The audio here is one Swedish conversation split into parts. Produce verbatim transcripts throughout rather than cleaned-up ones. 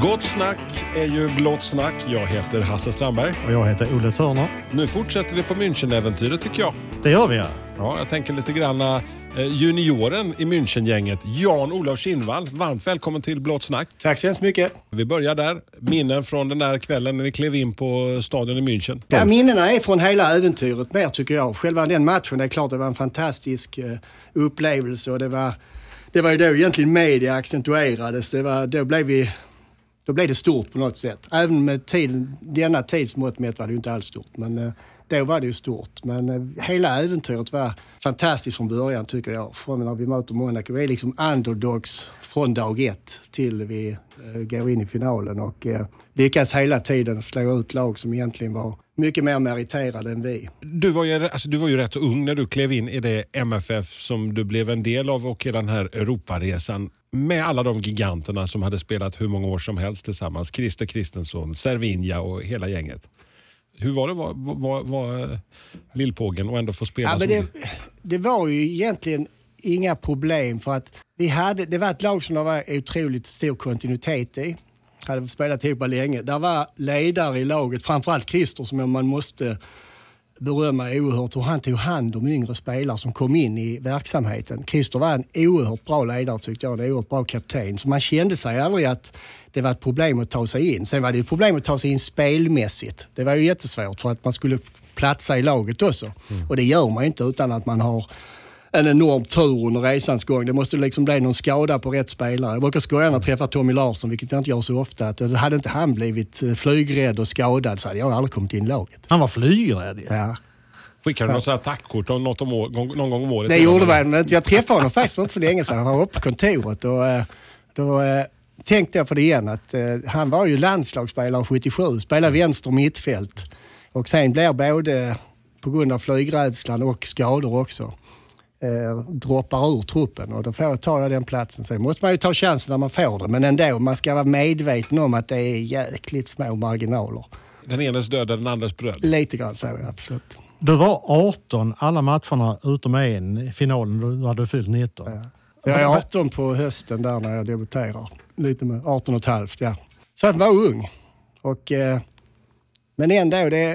Gott snack är ju blått snack. Jag heter Hasse Strandberg. Och jag heter Olle Törner. Nu fortsätter vi på München-äventyret tycker jag. Det gör vi, ja. Ja, jag tänker lite granna eh, junioren i München-gänget. Jan-Olof Kinnvall, varmt välkommen till blått snack. Tack så hemskt mycket. Vi börjar där. Minnen från den där kvällen när ni klev in på stadion i München. Ja, minnena är från hela äventyret mer tycker jag. Själva den matchen, det är klart det var en fantastisk uh, upplevelse. Och det var, det var ju då egentligen media accentuerades. Det var, då, blev vi, då blev det stort på något sätt. Även med tiden, denna tidsmått mätt var det ju inte alls stort. Men uh, då var det ju stort. Men uh, hela äventyret var fantastiskt från början tycker jag. Från när vi möter Monaco. Vi är liksom underdogs från dag ett till vi uh, går in i finalen. Och uh, lyckas hela tiden slå ut lag som egentligen var mycket mer meriterade än vi. Du var ju, alltså, du var ju rätt ung när du klev in i det M F F som du blev en del av och i den här Europaresan. Med alla de giganterna som hade spelat hur många år som helst tillsammans. Christer Kristensson, Servinja och hela gänget. Hur var det var, var, var Lillpågen och ändå få spela ja, som men det, det var ju egentligen inga problem för att vi hade, det var ett lag som det var otroligt stor kontinuitet i. Hade spelat ihop länge. Där var ledare i laget, framförallt Christer som man måste berömma oerhört hur han tog hand om yngre spelare som kom in i verksamheten. Christer var en oerhört bra ledare tyckte jag, en oerhört bra kapten. Så man kände sig aldrig att det var ett problem att ta sig in. Sen var det ett problem att ta sig in spelmässigt. Det var ju jättesvårt för att man skulle platsa i laget också. Mm. Och det gör man ju inte utan att man har en enorm tur under resans gång. Det måste liksom bli någon skada på rätt spelare. Jag brukar skoja när jag träffar Tommy Larsson, vilket jag inte gör så ofta, att hade inte han blivit flygrädd och skadad så hade jag aldrig kommit in i laget. Han var flygrädd. Ja. Skickade du något sådant här tackkort om något om år, någon gång om året? Det gjorde man, men jag träffade honom faktiskt för inte så länge sedan. Han var uppe på kontoret och då tänkte jag på det igen att han var ju landslagsspelare sjuttiosju, spelade vänster mittfält och sen blev både på grund av flygrädslan och skador också Eh, droppar ur truppen och då får, tar jag den platsen. Sen måste man ju ta chansen när man får det, men ändå, man ska vara medveten om att det är jäkligt små marginaler. Den enes död är den andres bröd. Lite grann så, absolut. Du var arton alla matcherna utom en i finalen, då hade du fyllt nitton. Ja. Jag är arton på hösten där när jag debuterar. Lite med arton och ett halvt, ja. Så att jag var ung. Och, eh, men ändå, det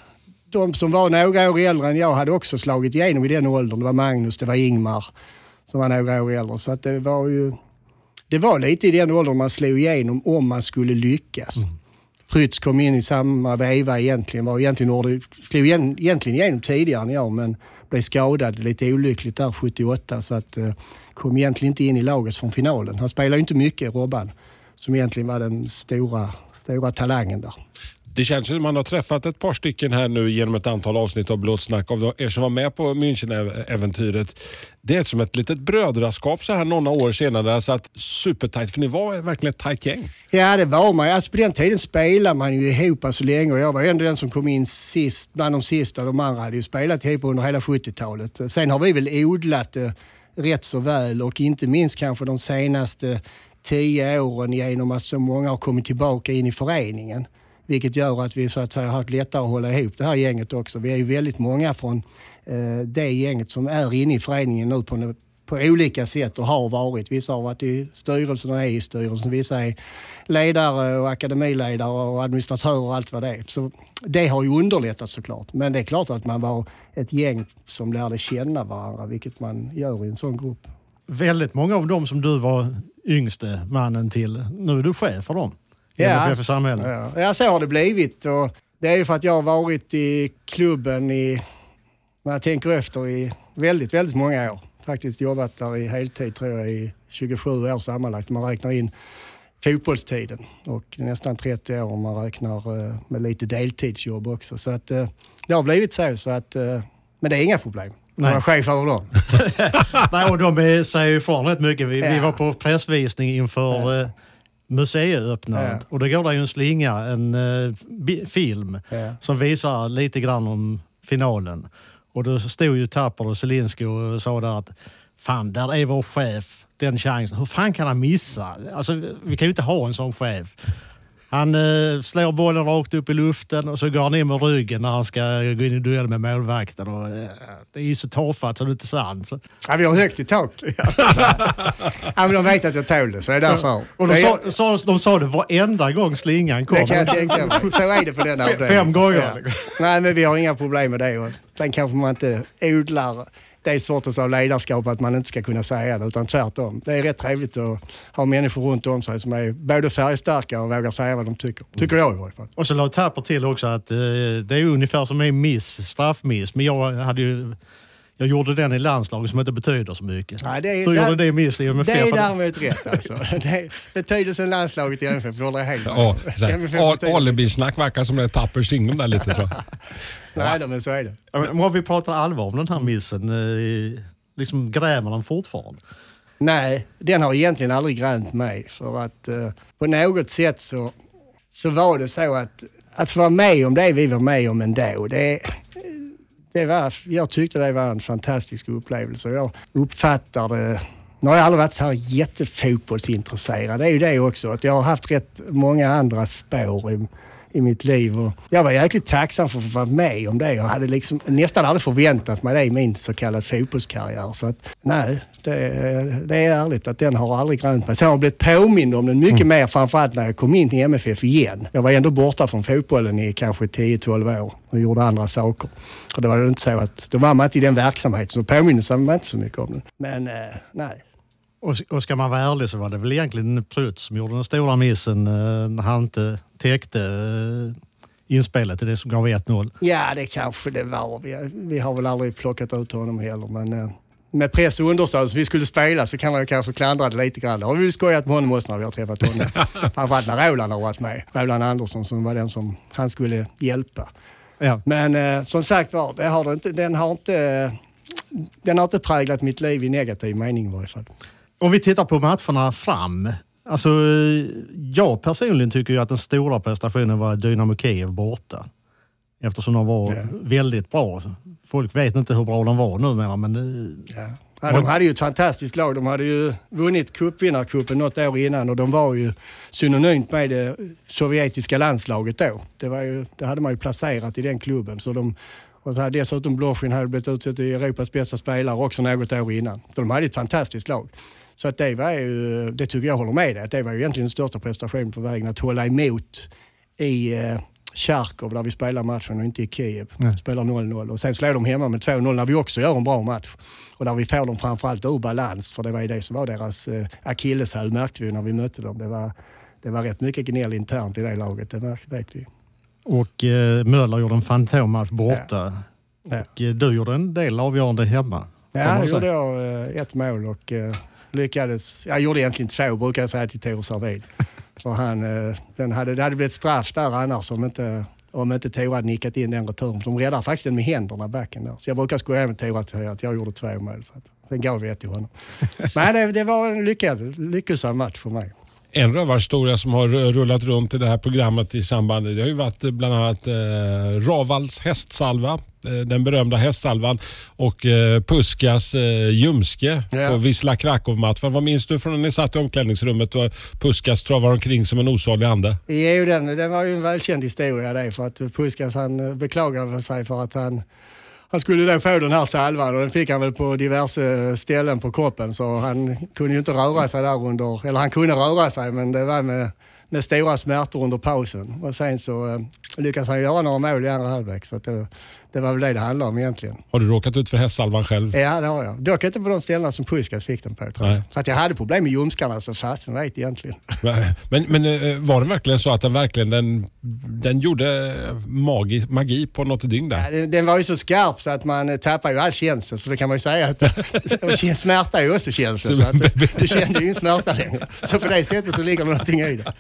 de som var några år äldre än jag hade också slagit igenom i den åldern. Det var Magnus, det var Ingmar som var några år äldre. Så att det var ju det var lite i den åldern man slog igenom om man skulle lyckas. Mm. Frytz kom in i samma veva egentligen. Var egentligen ordet, slog igen, egentligen igenom tidigare än jag, men blev skadad lite olyckligt där sjuttioåtta. Så att uh, kom egentligen inte in i laget från finalen. Han spelade inte mycket, Robban, som egentligen var den stora, stora talangen där. Det känns som att man har träffat ett par stycken här nu genom ett antal avsnitt av Blått snack av er som var med på München-äventyret. Det är som ett litet brödraskap så här några år senare, så att supertajt, för ni var verkligen ett tajt gäng. Ja, det var man. Alltså på den tiden spelade man ju ihop så länge och jag var ändå den som kom in sist, bland de sista. De andra hade ju spelat ihop under hela sjuttiotalet. Sen har vi väl odlat det rätt så väl och inte minst kanske de senaste tio åren genom att så många har kommit tillbaka in i föreningen. Vilket gör att vi så att säga har lättare att hålla ihop det här gänget också. Vi är ju väldigt många från eh, det gänget som är inne i föreningen nu på, på olika sätt och har varit. Vissa har varit i styrelsen och är i styrelsen. Vissa är ledare och akademiledare och administratörer och allt vad det är. Så det har ju underlättat såklart. Men det är klart att man var ett gäng som lärde känna varandra, vilket man gör i en sån grupp. Väldigt många av dem som du var yngste mannen till, nu är du chef för dem. Ja, för samhället. Ja, ja, så har det blivit och det är ju för att jag har varit i klubben i, när jag tänker efter, i väldigt, väldigt många år. Faktiskt jobbat där i heltid tror jag i tjugosju år sammanlagt. Man räknar in fotbollstiden och nästan trettio år om man räknar med lite deltidsjobb också. Så att det har blivit så, så att, men det är inga problem. Nej. Jag var chef över dem. Nej, och de är, säger ifrån rätt mycket. Vi, ja. vi var på pressvisning inför ja. museiöppnad ja. och det går där ju en slinga, en uh, bi- film ja. som visar lite grann om finalen. Och då stod ju Tapper och Zelinski och sa där att fan, där är vår chef, den chansen. Hur fan kan han missa? Alltså, vi kan ju inte ha en sån chef. Han eh, slår bollen rakt upp i luften och så går han in med ryggen när han ska gå in i duell med målvakten. Och, eh, det är ju så tafatt så det är inte sant. Så. Ja, vi har högt i tak. Ja, men de vet att jag tål det, så är det därför. Och de, sa, sa, de sa det varenda gång slingan kom. Det kan jag tänka mig. Så är det på den avdelningen. Fem gånger. Ja. Nej, men vi har inga problem med det. Och sen kanske man inte odlar det sortens av ledarskap att man inte ska kunna säga det, utan tvärtom. Det är rätt trevligt att ha människor runt om sig som är både färgstarka och vågar säga vad de tycker. Tycker jag i varje fall. Och så la Tapper till också att eh, det är ungefär som en miss, straffmiss. Men jag hade ju... Jag gjorde den i landslaget som inte betyder så mycket. Ja, det är, du där, gjorde det i miss i M F F. Det är däremot rätt alltså. Det, betydelsen landslaget i M F F håller jag helt med. Alibi-snack verkar som det är Tapper signum där lite så. Nej, ja. Men så är det. Men om vi pratar allvar om den här missen, liksom grämer den fortfarande? Nej, den har egentligen aldrig grämt mig. För att eh, på något sätt så, så var det så att att få vara med om det vi var med om ändå, det Det var, jag tyckte det var en fantastisk upplevelse. Jag uppfattar det... Nu har jag aldrig varit så här jättefotbollsintresserad. Det är ju det också. Att jag har haft rätt många andra spår i, i mitt liv. Och jag var jäkligt tacksam för att få vara med om det. Jag hade liksom nästan aldrig förväntat mig det i min så kallad fotbollskarriär. Så att, nej, det, det är ärligt att den har aldrig grönt mig. Sen har jag blivit påmind om den mycket mm. mer, framförallt när jag kom in i M F F igen. Jag var ändå borta från fotbollen i kanske tio tolv år och gjorde andra saker. Och det var ju inte så att då var man inte i den verksamheten, så påminnelsen man inte så mycket om den. Men eh, nej. Och, och ska man vara ärlig så var det väl egentligen Prutt som gjorde den stora missen eh, när han inte täckte eh, inspelet till det som gav ett noll. Ja, det kanske det var. Vi, vi har väl aldrig plockat ut honom heller, men eh, med press och understöd så vi skulle spela så kan man ju kanske klandra det lite grann. Och vi skojat med honom också när vi har träffat honom. Framförallt när Roland har varit med. Roland Andersson som var den som han skulle hjälpa. Ja. Men eh, som sagt var, det har det inte, den har inte den har inte präglat mitt liv i negativ mening i varje fall. Om vi tittar på matcherna fram. Alltså, jag personligen tycker ju att den stora prestationen var Dynamo Kiev borta. Eftersom de var ja. väldigt bra. Folk vet inte hur bra de var numera, men... Ja. Ja, de hade ju ett fantastiskt lag. De hade ju vunnit cupvinnarcupen något år innan och de var ju synonymt med det sovjetiska landslaget då. Det, var ju, det hade man ju placerat i den klubben. Så de, och så hade dessutom Blochin hade blivit utsett till Europas bästa spelare också något år innan. Så de hade ett fantastiskt lag. Så att det var ju, det tycker jag håller med dig, att det var ju egentligen den största prestationen på vägen att hålla emot i eh, Charkov där vi spelar matchen och inte i Kiev. Mm. Spelar noll noll och sen slår de hemma med två noll när vi också gör en bra match. Och där vi får dem framförallt ur balans, för det var ju det som var deras eh, akilleshäl, märkte vi när vi mötte dem. Det var, det var rätt mycket gnäll internt i det laget, det märkte vi. Och eh, Möller gjorde en fantommatch borta. Ja. Och eh, du gjorde en del avgörande hemma. Ja, jag gjorde jag eh, ett mål och eh, lyckades, jag gjorde egentligen två, brukar jag säga till Tor Sarvid. För han, eh, den hade, det hade blivit straff där annars om inte... Om inte Tor hade nickat in den returen. De räddar faktiskt den med händerna backen där. Så jag brukar skoja med Tor att, att jag gjorde två mål. Så att, sen gav vi ett till honom. Men det, det var en lyckad, lyckosam match för mig. En rövarhistoria som har rullat runt i det här programmet i samband, det har ju varit bland annat eh, Ravals hästsalva, eh, den berömda hästsalvan, och eh, Puskas eh, Ljumske ja. på Wisla Krakow-matchen. Vad minns du från när ni satt i omklädningsrummet och Puskas travar omkring som en osalig ande? Jo, den, den var ju en välkänd historia det, för att Puskas han beklagade sig för att han Han skulle då få den här salvan och den fick han väl på diverse ställen på kroppen, så han kunde ju inte röra sig där under, eller han kunde röra sig men det var med, med stora smärtor under pausen. Och sen så eh, lyckades han göra några mål i andra halvlek, så att det, det var väl det det handlade om egentligen. Har du råkat ut för hästsalvan själv? Ja, det har jag. Dock inte på de ställena som Puskas fick den på, tror jag. Så att jag hade problem med ljumskarna så fast jag vet egentligen. Men, men var det verkligen så att den verkligen den, den gjorde magi, magi på något dygn där? Ja, den, den var ju så skarp så att man tappar ju all känsel, så det kan man ju säga att och smärta är ju också känsel, så att du, du kände ju ingen smärta längre. Så på det sättet så ligger det någonting i det.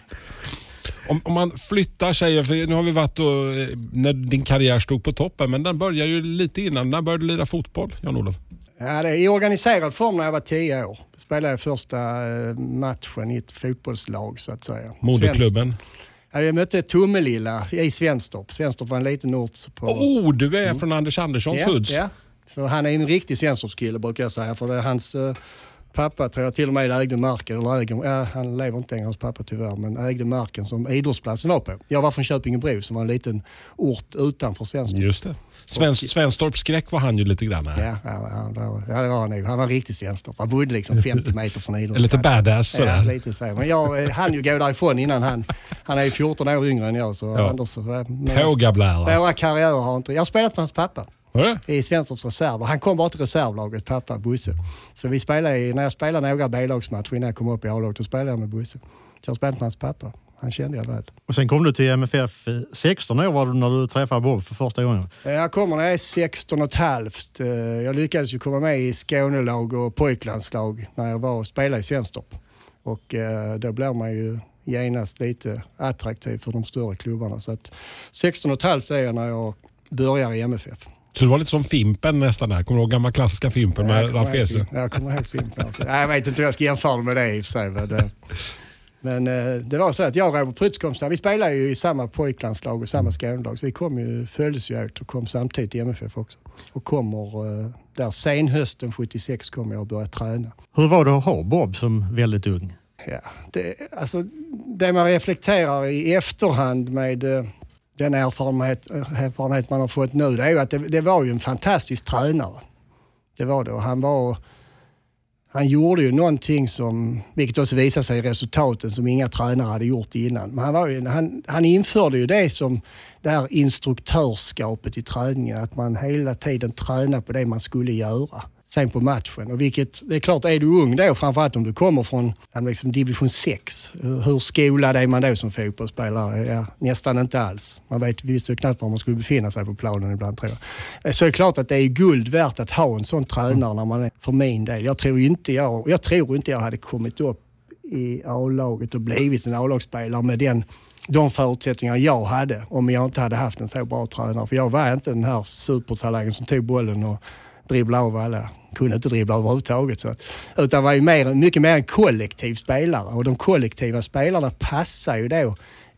Om, om man flyttar sig, för nu har vi varit och, när din karriär stod på toppen, men den började ju lite innan. När började du lira fotboll, Jan-Olof? Ja, det är i organiserad form när jag var tio år. Jag spelade första matchen i ett fotbollslag så att säga. Moderklubben? Ja, jag mötte Tummelilla i Svenstorp. Svenstorp var en liten ort på... Oh, du är från Anders Anderssons ja, hoods. Ja, så han är en riktig Svenstorpskille brukar jag säga, för det är hans... pappa tror jag till och med ägde marken, eller äger, ja, han lever inte längre, hans pappa tyvärr, men ägde marken som idrottsplatsen var på. Jag var från Köpingebro som var en liten ort utanför Svenstorp. Just det. Svensk, Svenstorps skräck var han ju lite grann här. Ja, ja, ja, ja, det var han nog. Han var riktigt Svenstorp. Han bodde liksom femtio meter från idrottsplatsen. Lite badass sådär. Ja, lite så. Men jag han ju gå därifrån innan han. Han är ju fjorton år yngre än jag. Så ja. Anders, Hågablära. Våra karriärer har inte... Jag har spelat med hans pappa. Ja. I Svenstorps reserv. Han kom bara till reservlaget, pappa, Bosse. Så vi spelade i, när jag spelade några B-lagsmatcher innan jag kom upp i A-laget, då spelade jag med Bosse. Så jag spelade med hans pappa. Han kände jag väl. Och sen kom du till M F F sexton år var du när du träffade Bob för första gången? Jag kommer när jag är sexton och ett halvt. Jag lyckades ju komma med i Skånelag och pojklandslag när jag var och spelade i Svenstorp. Och då blev man ju genast lite attraktiv för de större klubbarna. Så att sexton och ett halvt är jag när jag börjar i M F F. Så det var lite som Fimpen nästan där. Kommer du ihåg gamla klassiska Fimpen med Ralf Ese? Jag kommer ihåg Fimpen. Alltså. Jag vet inte hur jag ska jämföra med det i och för sig. Men, det, men det var så att jag och Robert Prytz kom så här, vi spelade ju i samma pojklandslag och samma Skånelag. Så vi kom ju, följdes ju ut och kom samtidigt i M F F också. Och kommer där senhösten sjuttiosex kom jag och började träna. Hur var det att ha Bob som väldigt ung? Ja, det, alltså, det man reflekterar i efterhand med den erfarenhet, erfarenhet man har fått nu, det är ju att det, det var ju en fantastisk tränare. Det var det. Och han var... Han gjorde ju någonting som, vilket också visar sig i resultaten, som inga tränare hade gjort innan. Men han, var ju, han, han införde ju det som det här instruktörskapet i träningen. Att man hela tiden tränar på det man skulle göra. Sen på matchen. Och vilket, det är klart, är du ung då, framförallt om du kommer från liksom division sex. Hur skolad är man då som fotbollsspelare? Ja, nästan inte alls. Man vet, visste ju knappt var man skulle befinna sig på planen ibland, tror jag. Så är det klart att det är guld värt att ha en sån tränare när man är, för min del. Jag tror inte jag, jag tror inte jag hade kommit upp i A-laget och blivit en A-lagsspelare med den, de förutsättningar jag hade om jag inte hade haft en så bra tränare. För jag var inte den här supertalangen som tog bollen och dribbla av alla. Kunde inte dribbla överhuvudtaget. Så att, utan var ju mer, mycket mer en kollektiv spelare. Och de kollektiva spelarna passar ju då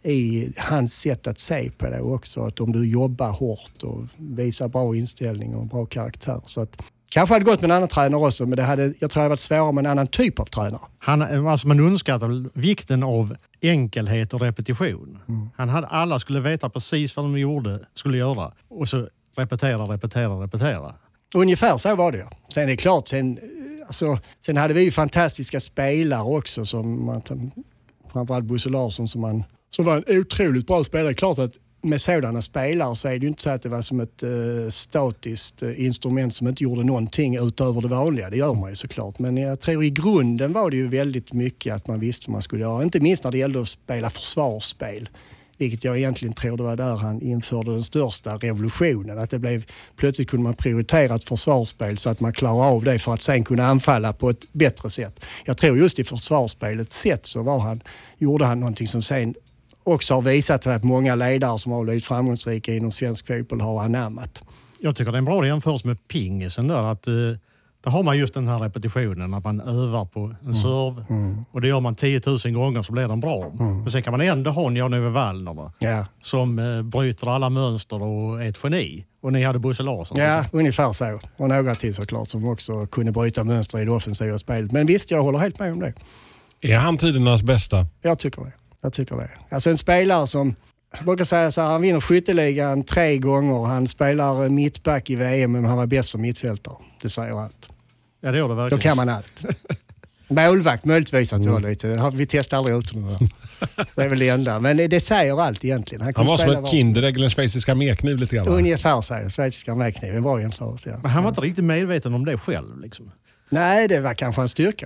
i hans sätt att se på det också. Att om du jobbar hårt och visar bra inställning och bra karaktär. Så att, kanske hade gått med en annan tränare också, men det hade, jag tror det hade varit svårare med en annan typ av tränare. Han, alltså man underskattar vikten av enkelhet och repetition. Mm. Han hade, alla skulle veta precis vad de gjorde, skulle göra. Och så repetera, repetera, repetera. Ungefär så var det ju. Sen är det klart, sen, alltså, sen hade vi ju fantastiska spelare också. Som man, framförallt Bosse Larsson som, man, som var en otroligt bra spelare. Klart att med sådana spelare så är det ju inte så att det var som ett uh, statiskt uh, instrument som inte gjorde någonting utöver det vanliga. Det gör man ju såklart. Men jag tror i grunden var det ju väldigt mycket att man visste vad man skulle göra. Inte minst när det gällde att spela försvarsspel. Vilket jag egentligen tror det var där han införde den största revolutionen. Att det blev, plötsligt kunde man prioritera ett försvarsspel så att man klarar av det för att sen kunna anfalla på ett bättre sätt. Jag tror just i försvarsspelets sätt så var han, gjorde han någonting som sen också har visat att många ledare som har blivit framgångsrika inom svensk fotboll har anammat. Jag tycker det är en bra jämförelse med pingisen där. Att, eh, där har man just den här repetitionen att man övar på en mm. serv. Mm. Och det gör man tio tusen gånger så blir den bra. Mm. Men sen kan man ändå ha en Jan-Ove Wallner ja. som eh, bryter alla mönster och är ett geni. Och ni hade Bosse Larsson. Ja, så. Ungefär så. Och några till såklart som också kunde bryta mönster i det offensiva spelet. Men visst, jag håller helt med om det. Är han tidernas bästa? Jag tycker det. Jag tycker det. Alltså en spelare som, jag brukar säga så här, han vinner skytteligan tre gånger. Han spelar mittback i V M men han var bäst som mittfältare. Det säger allt. Ja, det gör det verkligen. Då kan man allt. Målvakt möjligtvis att mm. lite. Vi testar aldrig ut det. Det är väl det enda. Men det, det säger allt egentligen. Han, han var som ett Kinderägg eller en schweiziska medkniv lite grann. Ungefär så. Schweiziska medkniv. En bra jämförelse. Ja. Men han var inte riktigt medveten om det själv liksom. Nej, det var kanske en styrka.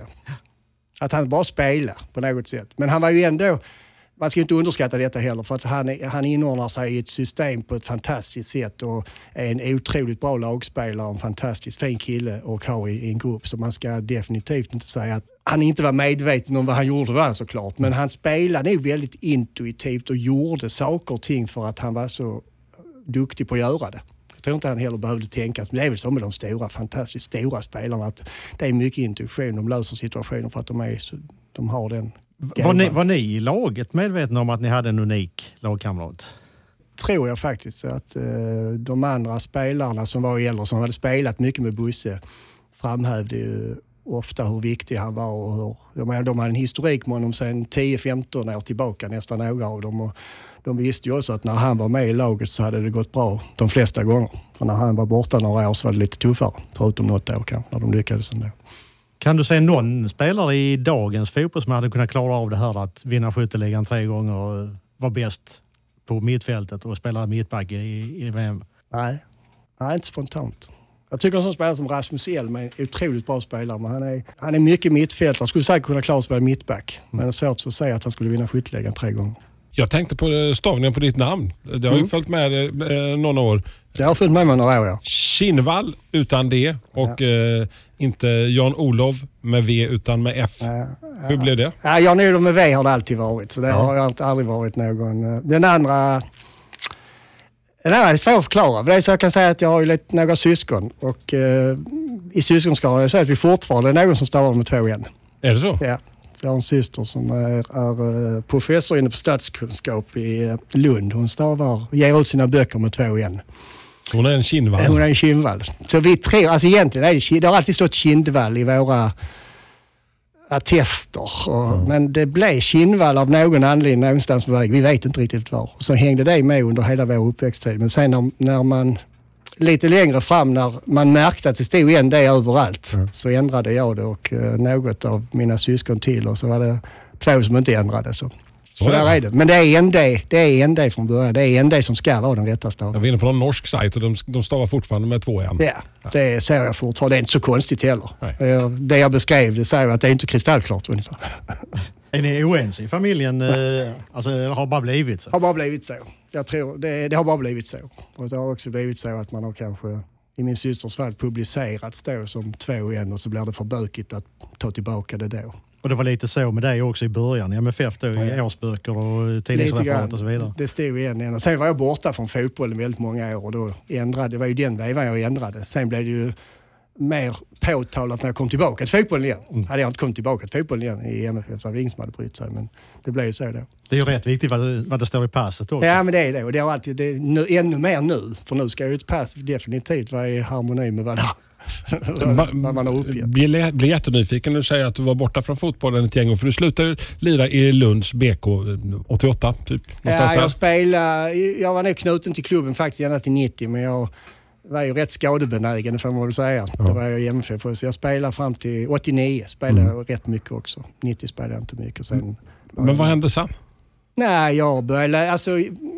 Att han bara spelar på något sätt. Men han var ju ändå, man ska inte underskatta detta heller, för att han, han inordnar sig i ett system på ett fantastiskt sätt och är en otroligt bra lagspelare, en fantastiskt fin kille och har i, i en grupp. Så man ska definitivt inte säga att han inte var medveten om vad han gjorde, var han såklart. Men han spelade nog väldigt intuitivt och gjorde saker och ting för att han var så duktig på att göra det. Jag tror inte han heller behövde tänkas, men det är väl som med de stora, fantastiskt stora spelarna att det är mycket intuition, de löser situationer för att de, är så, de har den. Var ni, var ni i laget medvetna om att ni hade en unik lagkamrat? Tror jag faktiskt att eh, de andra spelarna som var äldre, som hade spelat mycket med Bosse, framhävde ju ofta hur viktig han var. Och hur, de, de hade en historik med honom sedan tio femton år tillbaka, nästan några av dem. Och de visste ju också att när han var med i laget så hade det gått bra de flesta gånger. För när han var borta några år så var det lite tuffare, förutom något år kanske, när de lyckades ändå. Kan du se någon spelare i dagens fotboll som hade kunnat klara av det här att vinna skytteligan tre gånger och vara bäst på mittfältet och spela mittback i, i V M? Nej, Nej inte spontant. Jag tycker en sån spelare som Rasmus Elm är en otroligt bra spelare, men han är, han är mycket mittfältare. Han skulle säkert kunna klara att spela mittback, men det är svårt att säga att han skulle vinna skytteligan tre gånger. Jag tänkte på stavningen på ditt namn. Det har mm. ju följt med eh, några år. Det har följt med mig några år, ja. Kinnvall utan D och ja. eh, inte Jan-Olov med V utan med F. Ja, ja. Hur blev det? Ja, Jan-Olov med V har det alltid varit, så det ja. har jag aldrig varit någon. Den andra... Den andra är svår att förklara. För det är så jag kan säga att jag har ju lite, några syskon och eh, i syskonskaran är det så att vi fortfarande är någon som stavar med två N. Är det så? Ja. Så jag har en syster som är, är professor inne på statskunskap i Lund. Hon stavar och ger ut sina böcker med två N. Hon är en Kinnvall. Hon är en Kinnvall. Så vi tre, alltså egentligen är det, det har alltid stått Kindvall i våra attester. Och, mm. Men det blev Kinnvall av någon anledning någonstans på väg. Vi vet inte riktigt var. Och så hängde det med under hela vår uppväxttid. Men sen när, när man lite längre fram när man märkte att det stod en det överallt mm. så ändrade jag det och uh, något av mina syskon till och så var det två som inte ändrade. Så, så, så där är det. Men det är en D, det är en D från början. Det är en D som ska vara den rätta staven. Jag var inne på någon norsk sajt och de, de stavar fortfarande med två N. Ja, det ser jag fortfarande. Det är inte så konstigt heller. Nej. Det jag beskrev, det säger att det är inte kristallklart ungefär. Är ni oense i familjen? Eh, alltså det har bara blivit så? Det har bara blivit så. Jag tror det, det har bara blivit så. Och det har också blivit så att man har kanske i min systers fall publicerat då som två N och så blir det för bökigt att ta tillbaka det då. Och det var lite så med dig också i början, M F F då, ja. i årsböcker och tidningsreferat och så vidare. Det stod igen. Och sen var jag borta från fotbollen väldigt många år och då ändrade, det var ju den vevan jag ändrade. Sen blev det ju mer påtalat när jag kom tillbaka till fotbollen igen. Mm. Hade jag inte kommit tillbaka till fotbollen igen i M F F så hade ingen som hade brytt sig, men det blev ju så då. Det är ju rätt viktigt vad det, vad det står i passet också. Ja, men det är det. Och det är alltid det är nu, ännu mer nu, för nu ska ju ett pass definitivt vara i harmoni med vad, vad, vad man har uppgett. Blir bli jättenyfiken när du säger att du var borta från fotbollen ett gäng, för du slutade lira i Lunds B K åttioåtta typ. Ja, jag spelade, jag var nog knuten till klubben faktiskt ända till nittio, men jag var ju rätt skadebenägen får man väl säga. Ja. Det var jag i M F F, så jag spelade fram till åttionio, spelade mm. rätt mycket också. nittio spelade jag inte mycket. Sen men vad hände sen? Nej, jag började, alltså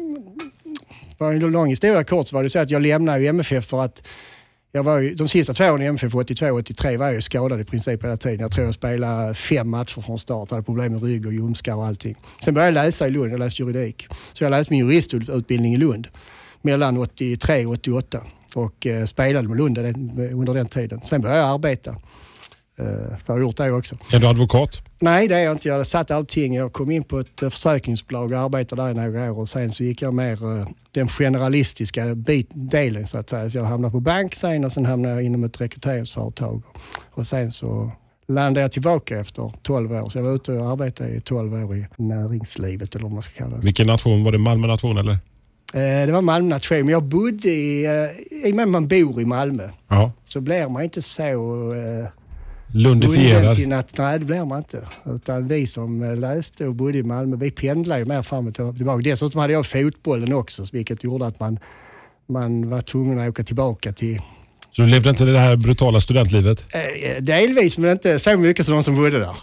för en lång historia kort så var det så att jag lämnade ju M F F för att jag var ju, de sista två åren i M F F, åttiotvå åttiotre, var jag ju skadad i princip hela tiden. Jag tror jag spelade fem matcher från start, hade problem med rygg och ljumskar och allting. Sen började jag läsa i Lund, jag läste juridik. Så jag läste min juristutbildning i Lund mellan åttiotre och åttioåtta. Och eh, spelade med Lund under den tiden. Sen började jag arbeta. Eh, jag har gjort det också. Är du advokat? Nej, det är jag inte. Jag hade satt allting. Jag kom in på ett eh, försäkringsbolag och arbetade där i några år. Och sen så gick jag mer eh, den generalistiska bit, delen så att säga. Så jag hamnade på bank sen och sen hamnade jag inom ett rekryteringsföretag. Och sen så landade jag tillbaka efter tolv år. Så jag var ute och arbetade i tolv år i näringslivet eller vad man ska kalla det. Vilken nation? Var det Malmö nation eller? Det var Malmö nation, men jag bodde i, i och med man bor i Malmö, ja. Så blir man inte så eh, lundifierad. Till att, nej, det blir man inte. Utan vi som läste och bodde i Malmö, vi pendlade ju mer fram och tillbaka. Dessutom hade jag fotbollen också, vilket gjorde att man, man var tvungen att åka tillbaka till... Så du levde inte det här brutala studentlivet? Eh, delvis, men inte så mycket som de som bodde där.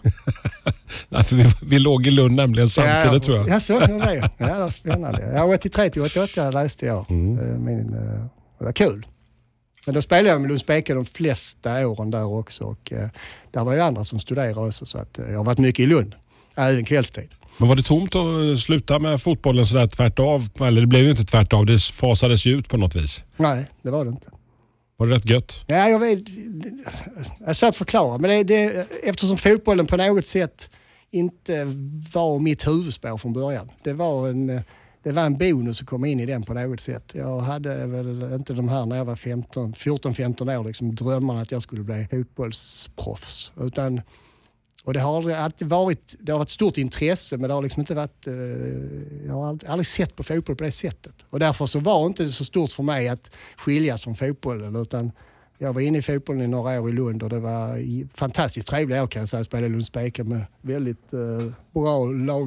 Nej, för vi, vi låg i Lund nämligen samtidigt, ja, tror jag. Ja, så var det. Ja, det var spännande. Jag åttiotre till åttioåtta läste jag. Mm. Min, det var kul. Men då spelade jag med Lunds B K de flesta åren där också. Och eh, där var ju andra som studerade också. Så att, eh, jag har varit mycket i Lund, även kvällstid. Men var det tomt att sluta med fotbollen sådär tvärt av? Eller det blev ju inte tvärt av, det fasades ju ut på något vis. Nej, det var det inte. Var det rätt gött? Ja, jag vet. Det är svårt att förklara. Men det, det, eftersom fotbollen på något sätt inte var mitt huvudspår från början. Det var en, det var en bonus att komma in i den på något sätt. Jag hade väl inte de här när jag var femton, fjorton femton år liksom, drömmarna att jag skulle bli fotbollsproffs. Utan, och det har alltid varit, det har varit stort intresse, men det har liksom inte varit, jag har aldrig, aldrig sett på fotboll på det sättet. Och därför så var det inte så stort för mig att skiljas från fotbollen, utan Jag var inne i fotbollen i några år i Lund och det var fantastiskt trevligt år kan jag säga. Jag spelade i Lunds B K med väldigt uh, bra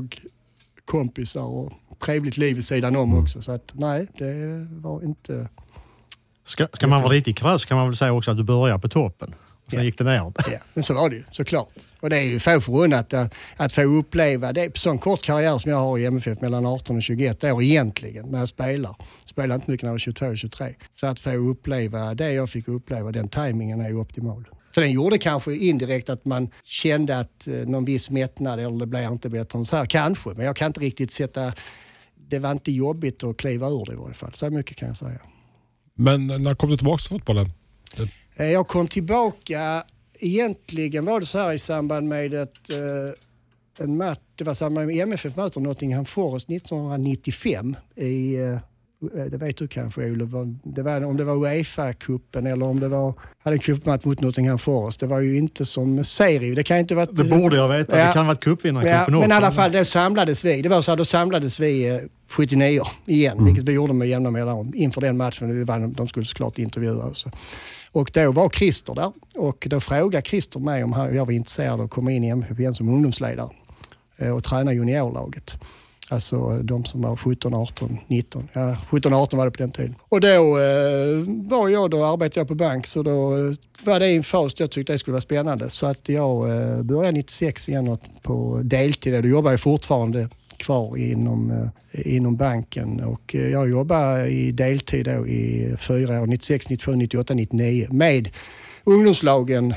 lagkompisar och trevligt liv i sidan om också. Så att nej, det var inte... Ska, ska man vara lite krass kan man väl säga också att du började på toppen. Sen ja. gick det ner. Ja, men så var det ju såklart. Och det är ju få förunnat att, att få uppleva det på sån kort karriär som jag har i M F F mellan arton och tjugoett år egentligen när jag spelar. Jag spelar inte mycket när jag var tjugotvå och tjugotre. Så att få uppleva det jag fick uppleva, den tajmingen är ju optimal. Så den gjorde kanske indirekt att man kände att eh, någon viss mättnad eller det blev inte bättre än så här. Kanske, men jag kan inte riktigt sätta... Det var inte jobbigt att kliva ur det i varje fall. Så mycket kan jag säga. Men när kom du tillbaka till fotbollen? Jag kom tillbaka, egentligen var det så här i samband med ett, eh, en match, det var samband med M F F möter Nottingham Forest nittonhundranittiofem i, eh, det vet du kanske Olle, det var, om det var UEFA-cupen eller om det var, hade en cupmatch mot Nottingham Forest. Det var ju inte som serie, det kan inte vara... Det borde jag veta, ja, det kan vara ett cupvinnare. Ja, men i alla fall, då samlades vi, det var så här, då samlades vi eh, sjuttionio igen, mm. vilket vi gjorde med jämna mellanrum inför den matchen, var, de skulle såklart intervjua oss. Och då var Christer där och då frågade Christer mig om jag var intresserad av att komma in i M F F igen som ungdomsledare och träna juniorlaget. Alltså de som var sjutton, arton, nitton. Ja, sjutton, arton var det på den tiden. Och då eh, var jag, då arbetade jag på bank så då eh, var det en fas jag tyckte det skulle vara spännande. Så att jag eh, började nittiosex igen på deltid. Då jobbade jag fortfarande kvar inom, eh, inom banken och eh, jag jobbade i deltid då i fyra år, nittiosex, nittiotvå, nittioåtta, nittionio med ungdomslagen,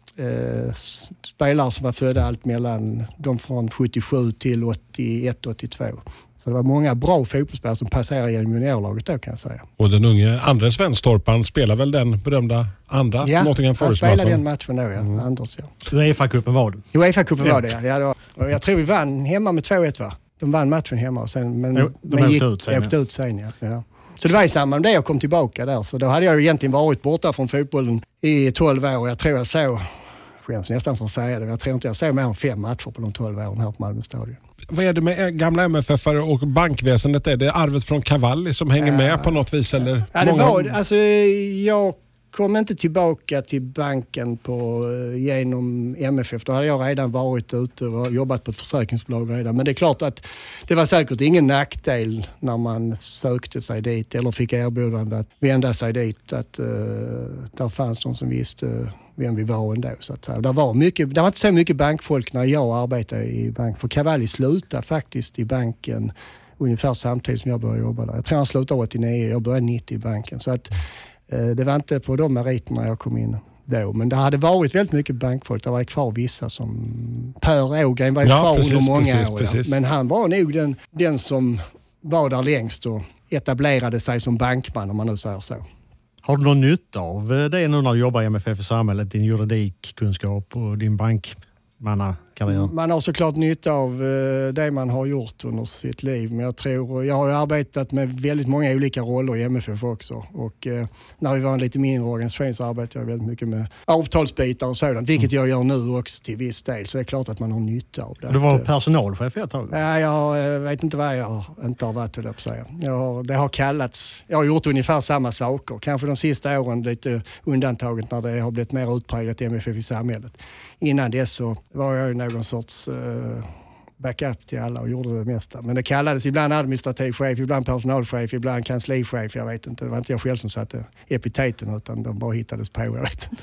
eh, spelare som var födda allt mellan de från sjuttiosju till åttioett, åttiotvå. Så det var många bra fotbollsspelare som passerade genom juniorlaget då kan jag säga. Och den unge Andres Svenstorpan spelar väl den berömda andra ja, Nottingham Forest? Ja, han spelade den matchen då, ja. Mm. Anders, ja. UEFA-cupen var det. UEFA-cupen var det, ja. ja och jag tror vi vann hemma med två ett va? De vann matchen hemma och sen, men jo, de men gick, ut sen, åkte ut sen. Ja. Ja. Så det var i samband med det jag kom tillbaka där. Så då hade jag ju egentligen varit borta från fotbollen i tolv år. Jag tror jag såg, skäms nästan för att säga det, jag tror inte jag såg mer än fem matcher på de tolv åren här på Malmö stadion. Vad är det med gamla M F F-are och bankväsendet? Är det arvet från Cavalli som hänger ja. med på något vis? Eller ja, det många... var, alltså jag kom inte tillbaka till banken på, genom M F F. Då hade jag redan varit ute och jobbat på ett försäkringsbolag redan. Men det är klart att det var säkert ingen nackdel när man sökte sig dit eller fick erbjudande att vända sig dit. Att uh, där fanns någon som visste vem vi var ändå. Så att säga. Det var, mycket, det var inte så mycket bankfolk när jag arbetade i bank. För Cavalli slutade faktiskt i banken ungefär samtidigt som jag började jobba där. Jag tror han slutade åttionio, jag började nittio i banken. Så att det var inte på de meriterna jag kom in då. Men det hade varit väldigt mycket bankfolk. Det var kvar vissa som... Per Ågren var ju ja, kvar precis, under många precis, år. Precis. Ja. Men han var nog den, den som var där längst och etablerade sig som bankman om man nu säger så. Har du någon nytta av det nu när du jobbar i M F F i samhället? Din juridikkunskap och din bankmannakarriär? Man har såklart nytta av det man har gjort under sitt liv. Men jag tror, jag har ju arbetat med väldigt många olika roller i M F F också. Och eh, när vi var en lite mindre organisation så arbetade jag väldigt mycket med avtalsbitar och sådant. Vilket jag gör nu också till viss del. Så det är klart att man har nytta av det. Du var personalchef ett tag? Ja, jag vet inte vad jag inte har varit, vill jag säga. Jag har, det har kallats, jag har gjort ungefär samma saker. Kanske de sista åren lite undantaget när det har blivit mer utpräglat M F F i samhället. Innan dess så var jag ju någon sorts uh, backup till alla och gjorde det mesta. Men det kallades ibland administrativ chef, ibland personalchef, ibland kanslichef. Jag vet inte, det var inte jag själv som satte epiteten utan de bara hittades på, jag vet inte.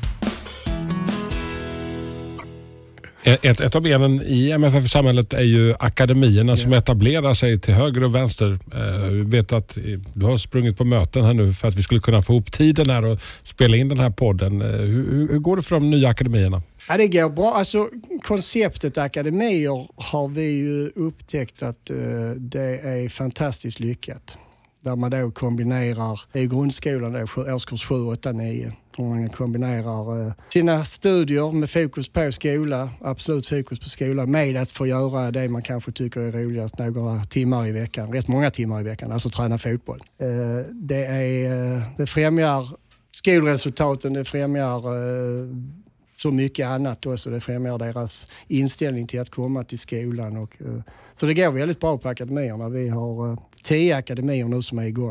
Ett, ett av benen i M F F-samhället är ju akademierna, ja, som etablerar sig till höger och vänster. Jag vet att du har sprungit på möten här nu för att vi skulle kunna få ihop tiden här och spela in den här podden. Hur, hur går det för de nya akademierna? Ja, det går bra. Alltså, konceptet akademier har vi ju upptäckt att uh, det är fantastiskt lyckat. Där man då kombinerar, det är grundskolan då, årskurs sju, åtta, nio. Man kombinerar uh, sina studier med fokus på skola, absolut fokus på skola, med att få göra det man kanske tycker är roligast några timmar i veckan, rätt många timmar i veckan, alltså träna fotboll. Uh, det, är, uh, det främjar skolresultaten, det främjar uh, så mycket annat också. Det främjar deras inställning till att komma till skolan. Och, uh, så det går väldigt bra på akademierna. Vi har uh, tio akademier nu som är igång.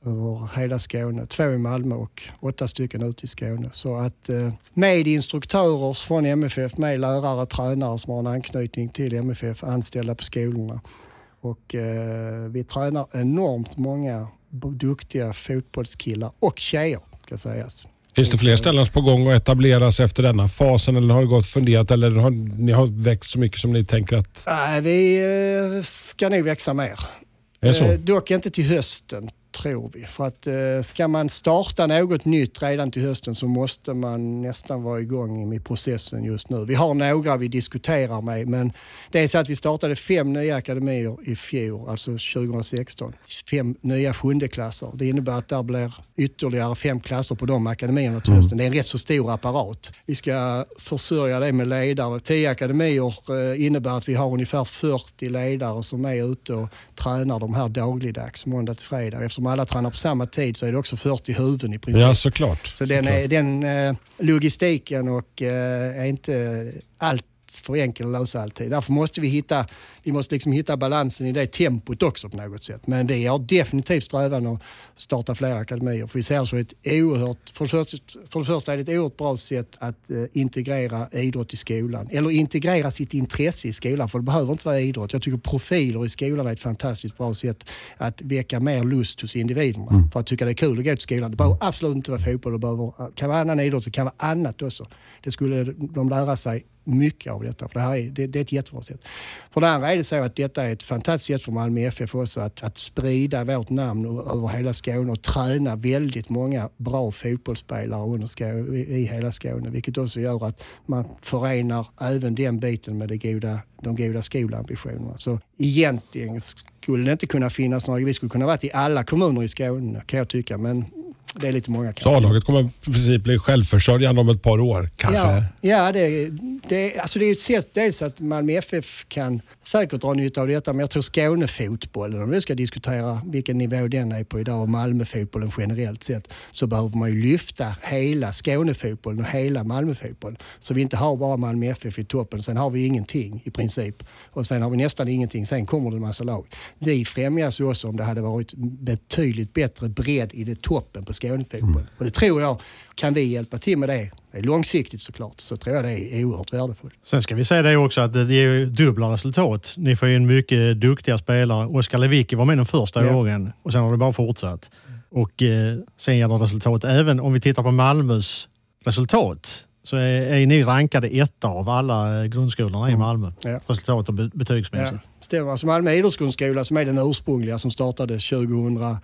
över hela Skåne. Två i Malmö och åtta stycken ute i Skåne. Så att eh, med instruktörer från M F F, med lärare, tränare som har en anknytning till M F F, anställda på skolorna. Och eh, vi tränar enormt många duktiga fotbollskillar och tjejer, ska sägas. Finns det fler ställen på gång att etableras efter denna fasen, eller har det gått funderat, eller har ni har växt så mycket som ni tänker att... Nej, vi eh, ska nog växa mer. Är det så? Eh, dock inte till hösten, tror vi. För att eh, ska man starta något nytt redan till hösten så måste man nästan vara igång med processen just nu. Vi har några vi diskuterar med, men det är så att vi startade fem nya akademier i fjol, alltså tjugohundrasexton. Fem nya sjundeklasser. Det innebär att där blir ytterligare fem klasser på de akademierna till hösten. Mm. Det är en rätt så stor apparat. Vi ska försörja det med ledare. Tio akademier eh, innebär att vi har ungefär fyrtio ledare som är ute och tränar de här dagligdags, måndag till fredag. Eftersom alla tränar på samma tid så är det också fyrtio huvuden i princip. Ja, såklart. Så den, är, den eh, logistiken och eh, är inte allt för enkel att lösa alltid. Därför måste vi hitta, vi måste liksom hitta balansen i det tempot också på något sätt. Men vi har definitivt strävan att starta fler akademier. För vi ser så ett oerhört, för det första, för det första är det ett oerhört bra sätt att eh, integrera idrott i skolan. Eller integrera sitt intresse i skolan, för det behöver inte vara idrott. Jag tycker profiler i skolan är ett fantastiskt bra sätt att väcka mer lust hos individerna. Mm. För att tycka det är kul att gå till skolan. Det behöver absolut inte vara fotboll, det behöver, kan vara annan idrott, det kan vara annat också. Det skulle de lära sig mycket av detta. För det, här är, det, det är ett jättebra sätt. För det andra är det så att detta är ett fantastiskt sätt för Malmö F F också att, att sprida vårt namn över hela Skåne och träna väldigt många bra fotbollsspelare under Skåne, i, i hela Skåne. Vilket också gör att man förenar även den biten med det goda, de goda skolambitionerna. Så egentligen skulle det inte kunna finnas några, vi skulle kunna vara i alla kommuner i Skåne, kan jag tycka, men det är lite många. Så A-laget kommer i princip bli självförsörjande om ett par år, kanske? Ja, ja det, det, alltså det är ett sätt dels att Malmö F F kan säkert dra nytta av detta, men jag tror Skånefotbollen, om vi ska diskutera vilken nivå den är på idag och Malmöfotbollen generellt sett, så behöver man ju lyfta hela Skånefotbollen och hela Malmöfotbollen. Så vi inte har bara Malmö F F i toppen, sen har vi ingenting i princip. Och sen har vi nästan ingenting, sen kommer det en massa lag. Vi främjas ju också om det hade varit betydligt bättre bredd i det toppen på Skånefotbollen. Mm. Och det tror jag, kan vi hjälpa till med det, långsiktigt såklart, så tror jag det är oerhört värdefullt. Sen ska vi säga det också att det är dubbla resultat. Ni får ju en mycket duktiga spelare. Oskar Lewicki var med den första ja. åren och sen har det bara fortsatt. Och eh, sen gäller resultat. Även om vi tittar på Malmös resultat så är, är ni rankade etta av alla grundskolorna mm. i Malmö. Ja. Resultat och betygsmässigt. Ja. Stämmer. Alltså Malmö idrottsgrundskola som är den ursprungliga som startade tjugohundrafem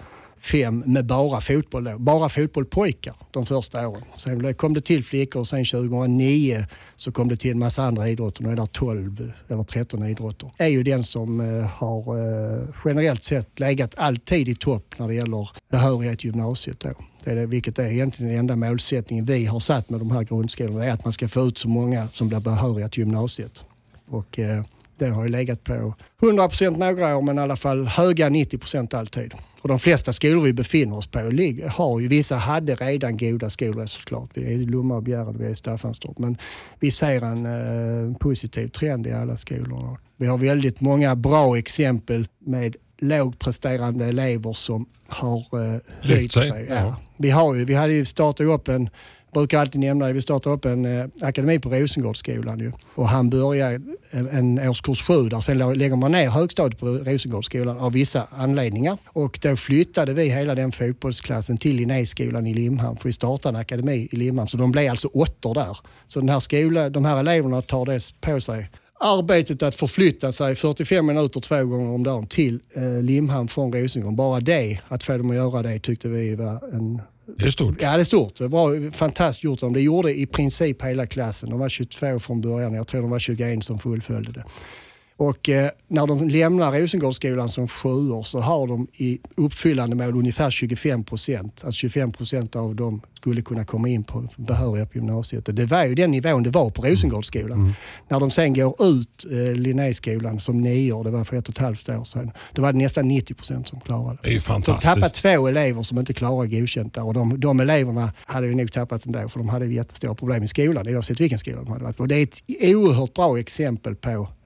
med bara fotboll då. Bara fotbollpojkar de första åren. Sen kom det till flickor och sen tjugohundranio så kom det till en massa andra idrotter. Nu är det tolv eller tretton idrotter. Är ju den som eh, har eh, generellt sett legat alltid i topp när det gäller behörighet till gymnasiet då. Det är det, vilket är egentligen den enda målsättningen vi har satt med de här grundskolorna. Det är att man ska få ut så många som blir behöriga till gymnasiet. Och eh, det har ju legat på hundra procent några år, men i alla fall höga nittio procent alltid. Och de flesta skolor vi befinner oss på har ju, vissa hade redan goda skolor såklart. Vi är i Lomma och Bjärred, vi är i Staffanstorp. Men vi ser en eh, positiv trend i alla skolorna. Vi har väldigt många bra exempel med lågpresterande elever som har eh, höjt sig. sig. Ja. Ja. Vi, har ju, vi hade ju startat upp en, brukar alltid nämna det, vi startade upp en eh, akademi på Rosengårdsskolan ju. Och han började en, en årskurs sju där, sen lägger man ner högstadiet på Rosengårdsskolan av vissa anledningar. Och då flyttade vi hela den fotbollsklassen till Linnéskolan i Limhamn, för vi startade en akademi i Limhamn. Så de blev alltså åttor där. Så den här skolan, de här eleverna tar det på sig. Arbetet att förflytta sig fyrtiofem minuter två gånger om dagen till eh, Limhamn från Rosengård. Bara det, att få dem att göra det, tyckte vi var en... Det är stort. Ja, det är stort. Det var fantastiskt gjort dem. Det gjorde i princip hela klassen. De var tjugotvå från början. Jag tror de var tjugoen som fullföljde det. Och eh, när de lämnar Rosengårdsskolan som sjuor så har de i uppfyllande mål ungefär tjugofem procent. Alltså tjugofem procent av dem skulle kunna komma in på behöriga på gymnasiet. Och det var ju den nivån det var på Rosengårdsskolan. Mm. När de sen går ut eh, Linnéskolan som nio, det var för ett och ett halvt år sedan, då var det nästan nittio procent som klarade. Det är ju fantastiskt. De tappade två elever som inte klarade godkänt där. Och de, de eleverna hade ju nog tappat ändå, för de hade jättestora problem i skolan, oavsett vilken skola de hade varit på. Det är ett oerhört bra exempel på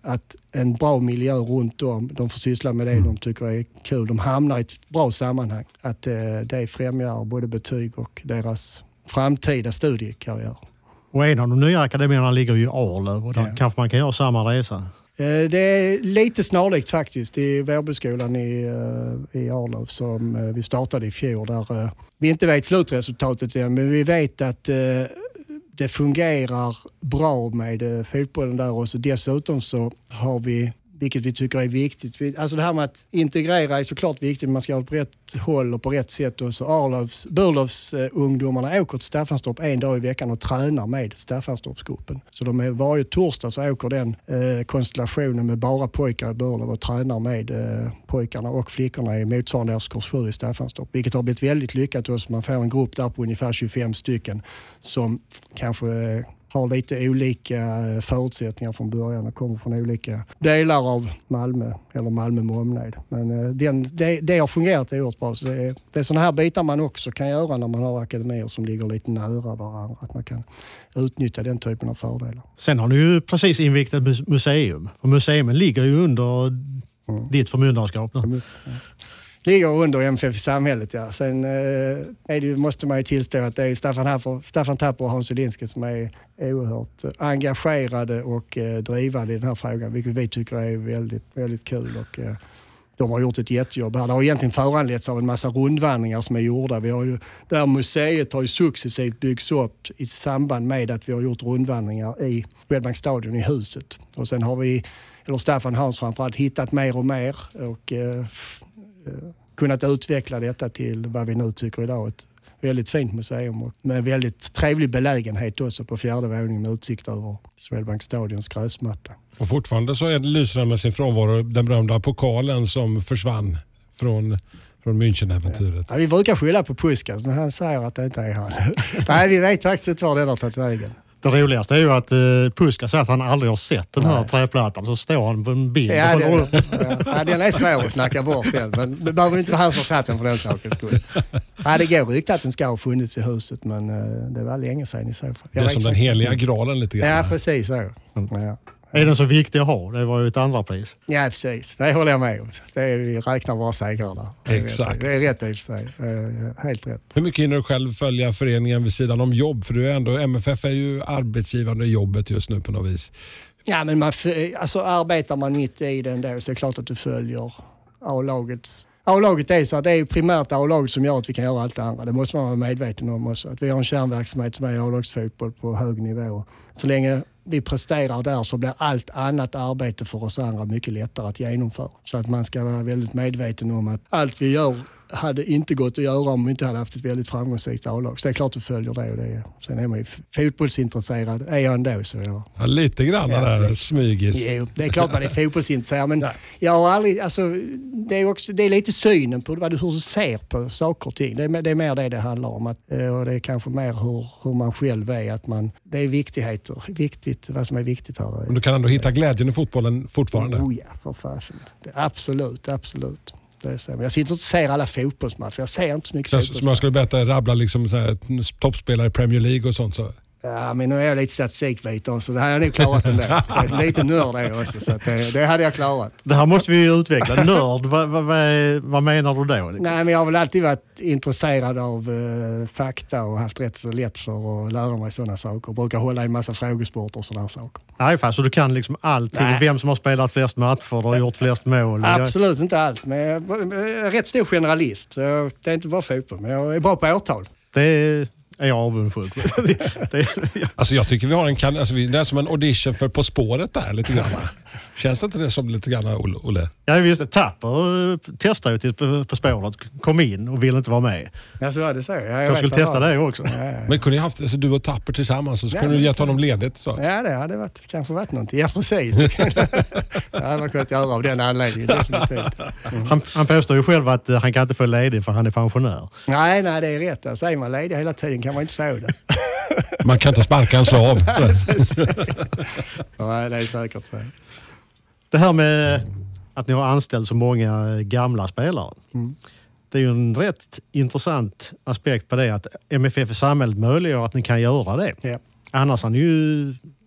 att en bra miljö runt om, de får syssla med det mm. de tycker är kul. De hamnar i ett bra sammanhang. Att eh, det främjar både betyg och deras framtida studiekarriär. Och en av de nya akademierna ligger ju i Arlöv och där ja. kanske man kan göra samma resa. Det är lite snarlikt faktiskt i Vårbyskolan i, i Arlöv som vi startade i fjol. Där vi inte vet slutresultatet än, men vi vet att det fungerar bra med fotbollen där. Och så dessutom så har vi, vilket vi tycker är viktigt. Alltså det här med att integrera är såklart viktigt, men man ska ha det på rätt håll och på rätt sätt. Och så Arlövs, Burlövs uh, ungdomarna åker till Staffanstorp en dag i veckan och tränar med Staffanstorpsgruppen. Så de är, varje torsdag så åker den uh, konstellationen med bara pojkar i Burlöv och tränar med uh, pojkarna och flickorna i motsvarande årskurs sju i Staffanstorp. Vilket har blivit väldigt lyckat också. Man får en grupp där på ungefär tjugofem stycken som kanske uh, har lite olika förutsättningar från början och kommer från olika delar av Malmö eller Malmö med omnejd. Men den, det, det har fungerat oerhört bra. Så det, är, det är sådana här bitar man också kan göra när man har akademier som ligger lite nära varandra. Att man kan utnyttja den typen av fördelar. Sen har ni ju precis invigt ett museum. Och museet ligger ju under mm. ditt förmyndarskap. Mm. Ligger under M F F i samhället, ja. Sen eh, är det, måste man ju tillstå att det är Staffan, Haffer, Staffan Tapper och Hans Ulinski som är oerhört engagerade och eh, drivande i den här frågan, vilket vi tycker är väldigt, väldigt kul. Och, eh, de har gjort ett jättejobb här. Det har egentligen föranletts av en massa rundvandringar som är gjorda. Vi har ju, det här museet har ju successivt byggts upp i samband med att vi har gjort rundvandringar i Swedbank-stadion i huset. Och sen har vi, eller Staffan Hans framförallt, hittat mer och mer och eh, kunnat utveckla detta till vad vi nu tycker idag ett väldigt fint museum och med väldigt trevlig belägenhet också på fjärde våningen med utsikt över Swedbank stadions gräsmatta. Och fortfarande så är det lyser med sin frånvaro den berömda pokalen som försvann från, från München-äventyret. Ja. Ja, vi brukar skylla på Puskas, men han säger att det inte är han. Nej, vi vet faktiskt inte var den har tagit vägen. Det roligaste är ju att uh, Puskas säger att han aldrig har sett den här Nej. träplattan, så står han på en bild. Ja, det, ja, ja, den är svår att snacka bort den, men det behöver inte vara han som har tagit den för den sakens skull. Ja, det går rykte att den ska ha funnits i huset, men uh, det var länge sedan i så fall. Det är som den heliga graalen lite grann. Ja, precis så. Mm. Ja. Är den så viktig att ha? Det var ju ett andra pris. Ja, precis. Det håller jag med om. Det är, vi räknar bara segrar där. Exakt. Det är rätt i sig. Helt rätt. Hur mycket hinner du själv följa föreningen vid sidan om jobb? För du är ändå, M F F är ju arbetsgivande i jobbet just nu på något vis. Ja, men man, alltså, arbetar man mitt i den då så är det klart att du följer A-lagets. A-laget är så att det är primärt A-laget som gör att vi kan göra allt det andra. Det måste man vara medveten om också. Att vi har en kärnverksamhet som är A-lagsfotboll på hög nivå. Så länge vi presterar där så blir allt annat arbete för oss andra mycket lättare att genomföra. Så att man ska vara väldigt medveten om att allt vi gör hade inte gått att göra om vi inte hade haft ett väldigt framgångsrikt A-lag. Så det är klart du följer det och det. Sen är man ju fotbollsintresserad. Är jag ändå så jag... Ja, lite grann ja, där smygis. Jo, det är klart man är fotbollsintresserad. Men jag har aldrig... Alltså, det, är också, det är lite synen på vad du, hur du ser på saker och ting. Det är, det är mer det det handlar om. Att, och det är kanske mer hur, hur man själv är. Att man, det är viktigheter. Viktigt, vad som är viktigt här. Men du kan ändå hitta glädjen i fotbollen fortfarande? Oh ja, för fasen. Absolut, absolut. Jag sitter inte och ser alla fotbollsmatcher. Jag ser inte så mycket så, fotbollsmatcher. Som jag skulle berätta, rabbla liksom så här, toppspelare i Premier League och sånt så. Ja, men nu är jag lite statistikvitare så det här har jag nog klarat ändå. Jag är lite nörd det också, så att det, det hade jag klarat. Det här måste vi ju utveckla. Nörd, vad, vad, vad menar du då? Liksom? Nej, men jag har väl alltid varit intresserad av uh, fakta och haft rätt så lätt för att lära mig sådana saker. Brukar hålla i en massa frågesporter och sådana saker. Nej, fast så du kan liksom allting. Nej. Vem som har spelat flest matcher och gjort flest mål. Absolut inte allt, men jag är rätt stor generalist. Så det är inte bara fotboll, men jag är bra på årtal. Det är... är jag avundsjuk. Alltså jag tycker vi har en kan alltså vi, det är som en audition för På spåret där lite grann. Känns det inte det som lite grann, Olle? Ja, visst, det. Tapper testade ju till på, på spåret, kom in och ville inte vara med. Ja, så var det så. Jag, jag, jag skulle testa det också. Ja, ja. Men kunde ni haft alltså, du och Tapper tillsammans så ja, kunde du gett honom ledigt så. Ja, det hade varit, kanske varit någonting. Ja, precis. Det hade man kunnat göra av den anledningen. Definitivt. Mm. Han, han påstår ju själv att han kan inte få ledigt för han är pensionär. Nej, nej, det är rätt. Alltså, är man ledig hela tiden kan man inte få det. Man kan inte sparka en slav. Ja, det är säkert så. Det här med att ni har anställt så många gamla spelare. Mm. Det är ju en rätt intressant aspekt på det att M F F i samhället möjliggör att ni kan göra det. Ja. Annars har ni ju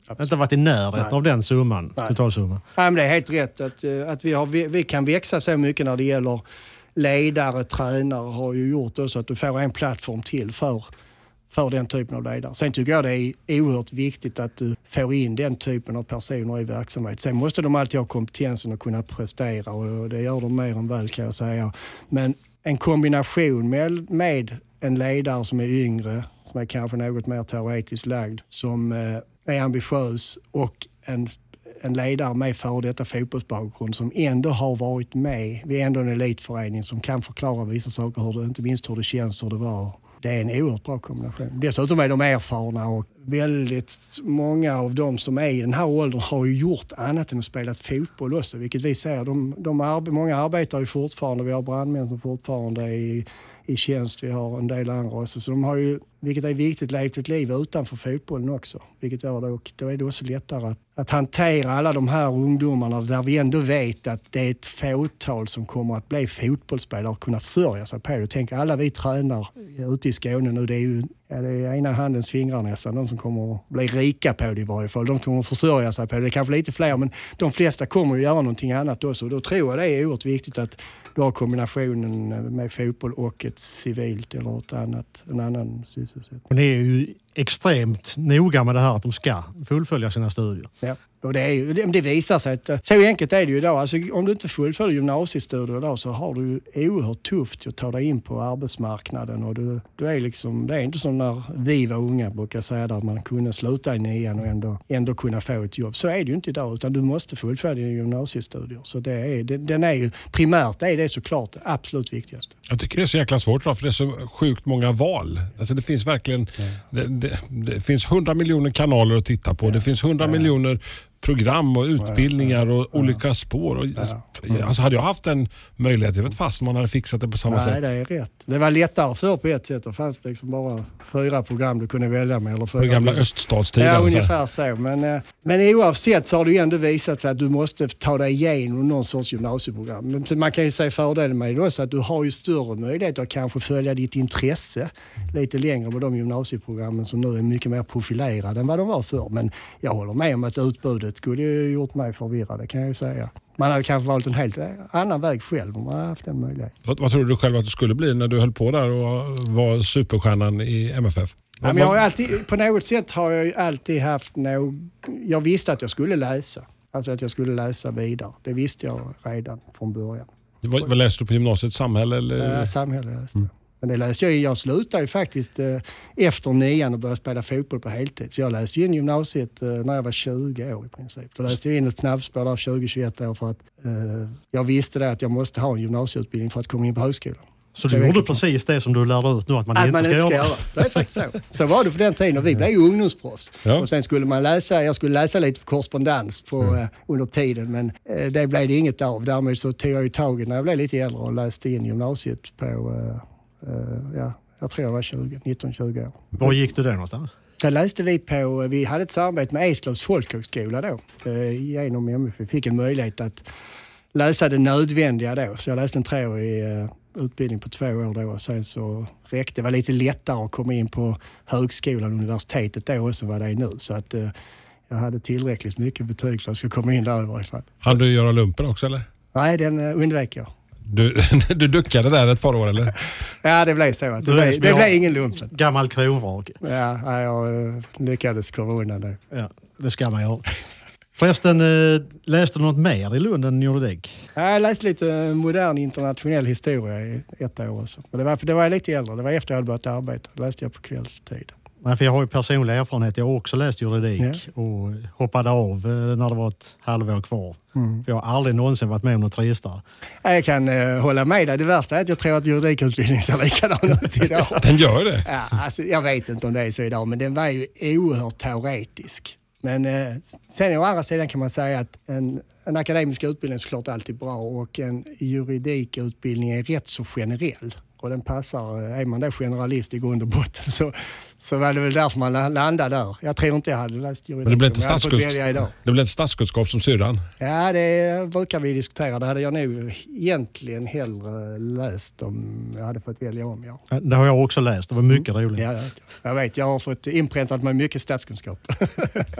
Absolut. Inte varit i närheten av den summan, totalsumman. Nej, men det är helt rätt att, att vi, har, vi, vi kan växa så mycket när det gäller ledare, tränare har ju gjort också att du får en plattform till för, för den typen av ledare. Sen tycker jag det är oerhört viktigt att du får in den typen av personer i verksamhet. Sen måste de alltid ha kompetensen att kunna prestera och det gör de mer än väl kan jag säga. Men en kombination med, med en ledare som är yngre, som är kanske något mer teoretiskt lagd, som eh, är ambitiös och en, en ledare med före detta fotbollsbakgrund som ändå har varit med. Vi är ändå en elitförening som kan förklara vissa saker, hur det, inte minst hur det känns, hur det var. Det är en oerhört bra kombination. Dessutom är de erfarna och väldigt många av dem som är i den här åldern har ju gjort annat än att spela fotboll också, vilket vi ser. De, de arbe- många arbetar ju fortfarande, vi har brandmän som fortfarande är i, i tjänst, vi har en del andra också. Så de har ju, vilket är viktigt, levt ett liv utanför fotbollen också. Vilket gör det, och då är det också lättare att, att hantera alla de här ungdomarna där vi ändå vet att det är ett fåtal som kommer att bli fotbollsspelare och kunna försörja sig på det. Tänk alla vi tränar ute i Skåne nu, det är ju ja, det är ena handens fingrar nästan, de som kommer att bli rika på det i varje fall. De kommer att försörja sig på det. Det är kanske lite fler, men de flesta kommer att göra någonting annat också. Då tror jag det är oerhört viktigt att du har kombinationen med fotboll och ett civilt eller ett annat, en annan sysselsättning. Och ni är ju extremt noga med det här att de ska fullfölja sina studier. Ja, och det, är ju, det, det visar sig att så enkelt är det ju idag. Alltså, om du inte fullföljer gymnasiestudier idag så har du ju oerhört tufft att ta dig in på arbetsmarknaden. Och du, du är liksom, det är inte som när vi var unga brukar säga där man kunde sluta i nian och ändå, ändå kunna få ett jobb. Så är det ju inte idag, utan du måste fullfölja gymnasiestudier. Så det är, det, den är ju, primärt är det såklart det absolut viktigaste. Jag tycker det är så jäkla svårt då, för det är så sjukt många val. Alltså det finns verkligen, mm. det, det, det finns hundra miljoner kanaler att titta på. Ja. Det finns hundra ja. miljoner program och utbildningar och ja. olika spår. Och, ja. mm. Alltså hade jag haft en möjlighet, jag vet fast man hade fixat det på samma Nej, sätt. Nej, det är rätt. Det var lättare för på ett sätt. Det fanns liksom bara fyra program du kunde välja med. Eller fyra den gamla öststatstiden. Ja, ungefär så. Men, men oavsett så har det ju ändå visat sig att du måste ta dig igenom någon sorts gymnasieprogram. Men man kan ju säga fördelen med det också att du har ju större möjligheter att kanske följa ditt intresse lite längre med de gymnasieprogrammen som nu är mycket mer profilerade än vad de var förr. Men jag håller med om att utbudet skulle ju gjort mig förvirrad, kan jag ju säga. Man hade kanske valt en helt annan väg själv om man hade haft den möjlighet. Vad, vad tror du själv att du skulle bli när du höll på där och var superstjärnan i M F F? Ja, men jag har alltid, på något sätt har jag alltid haft någon, jag visste att jag skulle läsa. Alltså att jag skulle läsa vidare. Det visste jag redan från början. Vad, vad läste du på gymnasiet? Samhälle? Eller? Ja, samhälle läste jag. Mm. Men det läste jag. Jag slutade ju faktiskt eh, efter nian och började spela fotboll på heltid. Så jag läste in gymnasiet eh, när jag var tjugo år i princip. Då läste jag in ett snabbspår där tjugo till tjugoett år för att eh, jag visste det att jag måste ha en gymnasieutbildning för att komma in på högskolan. Så du gjorde precis det som du lärde ut nu att man, att inte, man ska, inte ska göra. göra. Det är faktiskt så. Så var det på den tiden och vi blev ju ungdomsproffs. Ja. Och sen skulle man läsa, jag skulle läsa lite på korrespondens på, mm. eh, under tiden men eh, det blev det inget av. Därmed så tog jag ju taget när jag blev lite äldre och läste in gymnasiet på, eh, eh, ja, jag tror jag var tjugo, nitton tjugo år. Var gick du där någonstans? Där läste vi på, vi hade ett samarbete med Eslövs folkhögskola då. Eh, genom M F F. Vi fick en möjlighet att läsa det nödvändiga då. Så jag läste en treårig eh, utbildning på två år då och sen så räckte det. var lite lättare att komma in på högskolan och universitetet då också vad det är nu. Så att eh, jag hade tillräckligt mycket betyg för att jag skulle komma in där i varje fall. Hann du göra lumpen också eller? Nej, den eh, undvek jag. Du, du duckade där ett par år eller? Ja, det blev så. Att det, blev, det blev ingen lumpen. Gammal kronvrak. Ja, jag uh, lyckades komma undan det. Ja, det ska man göra. Förresten, uh, läste du något mer i Lund än juridik? Ja, jag läste lite modern internationell historia i ett år också. Men det var, det var lite äldre. Det var efter jag hade börjat arbeta. Det läste jag på kvällstid. Nej, för jag har ju personlig erfarenhet. Jag har också läst juridik ja. och hoppade av när det var ett halvår kvar. Mm. För jag har aldrig någonsin varit med om något tristare. Jag kan uh, hålla med dig. Det värsta är att jag tror att juridikutbildningen ser likadan ut idag. Den gör det? Ja, alltså, jag vet inte om det är så idag, men den var ju oerhört teoretisk. Men eh, sen å andra sidan kan man säga att en, en akademisk utbildning är såklart alltid bra och en juridikutbildning är rätt så generell. Och den passar, är man då generalist i grund och botten så, så var det väl därför man landade där. Jag tror inte jag hade läst juridik. Men det blev inte statskunskap, det blev inte statskunskap som syrran? Ja, det brukar vi diskutera. Det hade jag nog egentligen hellre läst om jag hade fått välja om. Ja. Det har jag också läst. Det var mycket mm. roligt. Ja, jag vet. Jag har fått inpräntat med mycket statskunskap.